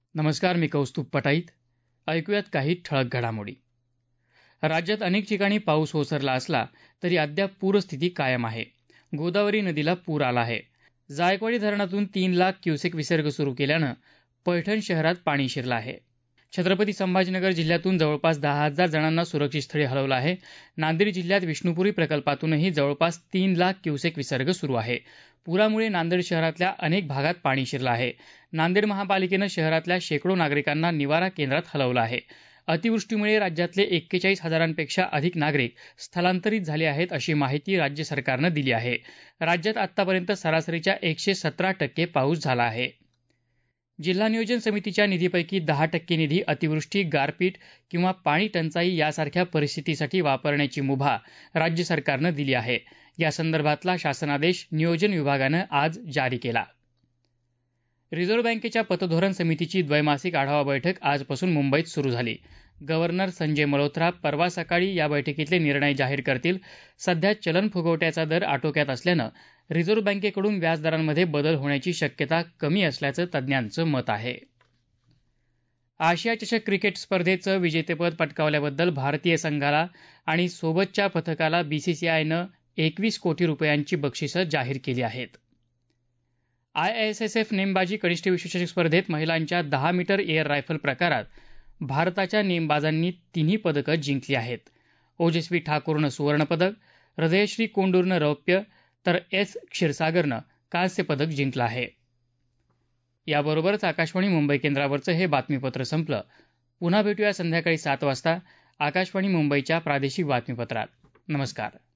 नमस्कार, मी कौस्तुभ पटाईत. ऐकूयात काही ठळक घडामोडी. राज्यात अनेक ठिकाणी पाऊस ओसरला असला तरी अद्याप पूरस्थिती कायम आहे. गोदावरी नदीला पूर आला आहे. जायकवाडी धरणातून 3,00,000 क्युसेक विसर्ग सुरू केल्यानं पैठण शहरात पाणी शिरलं आहे. छत्रपती संभाजीनगर जिल्ह्यातून जवळपास 10,000 जणांना सुरक्षित स्थळी हलवलं आहे. नांदेड जिल्ह्यात विष्णुपुरी प्रकल्पातूनही जवळपास 3,00,000 क्युसेक विसर्ग सुरू आहे. पुरामुळे नांदेड शहरातल्या अनेक भागात पाणी शिरलं आहे. नांदेड महापालिकेनं शहरातल्या शेकडो नागरिकांना निवारा केंद्रात हलवलं आहे. अतिवृष्टीमुळे राज्यातले 41,000पेक्षा अधिक नागरिक स्थलांतरित झाले आहेत, अशी माहिती राज्य सरकारनं दिली आहे. राज्यात आतापर्यंत सरासरीच्या 117% पाऊस झाला आहे. जिल्हा नियोजन समितीच्या निधीपैकी 10% निधी अतिवृष्टी, गारपीट किंवा पाणी टंचाई यासारख्या परिस्थितीसाठी वापरण्याची मुभा राज्य सरकारनं दिली आहे. यासंदर्भातला शासनादेश नियोजन विभागानं आज जारी केला. रिझर्व्ह बँकेच्या पतधोरण समितीची द्वैमासिक आढावा बैठक आजपासून मुंबईत सुरू झाली. गव्हर्नर संजय मल्होत्रा परवा सकाळी या बैठकीतले निर्णय जाहीर करतील. सध्या चलन फुगवट्याचा दर आटोक्यात असल्यानं रिझर्व्ह बँकेकडून व्याजदरांमध्ये बदल होण्याची शक्यता कमी असल्याचं तज्ज्ञांचं मत आहे. आशिया चषक क्रिकेट स्पर्धेचं विजेतेपद पटकावल्याबद्दल भारतीय संघाला आणि सोबतच्या पथकाला बीसीसीआयनं 21 कोटी रुपयांची बक्षिसं जाहीर केली आहेत. आयएसएसएफ नेमबाजी कनिष्ठ विश्वचषक स्पर्धेत महिलांच्या 10 मीटर एअर रायफल प्रकारात भारताच्या नेमबाजांनी तिन्ही पदकं जिंकली आहेत. ओजस्वी ठाकूरनं सुवर्णपदक, हृदयश्री कोंडूरनं रौप्य तर एस क्षीरसागरनं कांस्य पदक जिंकलं आहे. याबरोबरच आकाशवाणी मुंबई केंद्रावरचं हे बातमीपत्र संपलं. पुन्हा भेटूया संध्याकाळी 7 वाजता आकाशवाणी मुंबईच्या प्रादेशिक बातमीपत्रात. नमस्कार.